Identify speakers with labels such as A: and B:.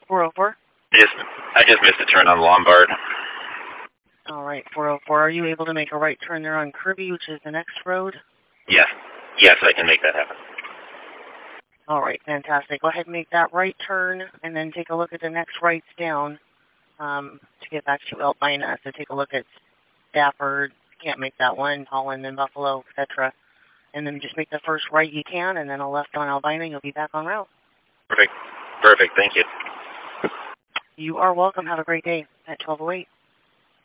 A: 404?
B: I just missed a turn on Lombard.
A: All right, 404. Are you able to make a right turn there on Kirby, which is the next road?
B: Yes. Yes, I can make that happen.
A: All right, fantastic. Go ahead and make that right turn, and then take a look at the next rights down to get back to Albina. So take a look at Stafford. Can't make that one. Holland and Buffalo, etc. And then just make the first right you can, and then a left on Albina, and you'll be back on route.
B: Perfect. Perfect. Thank you.
A: You are welcome. Have a great day at 1208.